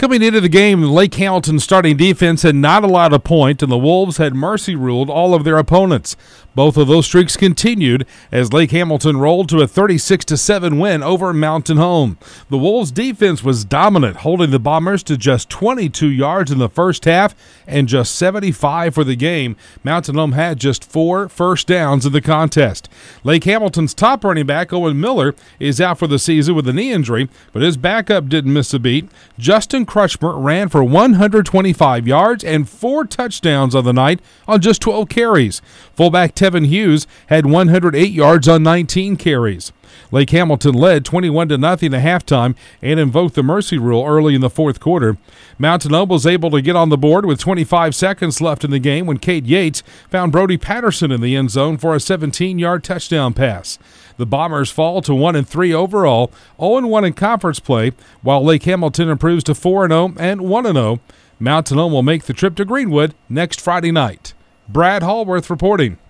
Coming into the game, Lake Hamilton's starting defense had not allowed a point, and the Wolves had mercy ruled all of their opponents. Both of those streaks continued as Lake Hamilton rolled to a 36-7 win over Mountain Home. The Wolves' defense was dominant, holding the Bombers to just 22 yards in the first half and just 75 for the game. Mountain Home had just 4 first downs in the contest. Lake Hamilton's top running back, Owen Miller, is out for the season with a knee injury, but his backup didn't miss a beat. Justin Crutchmer ran for 125 yards and 4 touchdowns on the night on just 12 carries. Fullback Tevin Hughes had 108 yards on 19 carries. Lake Hamilton led 21-0 at halftime and invoked the mercy rule early in the fourth quarter. Mountain Home was able to get on the board with 25 seconds left in the game when Cade Yates found Brody Patterson in the end zone for a 17-yard touchdown pass. The Bombers fall to 1-3 overall, 0-1 in conference play, while Lake Hamilton improves to 4-0 and 1-0. Mountain Home will make the trip to Greenwood next Friday night. Brad Hallworth reporting.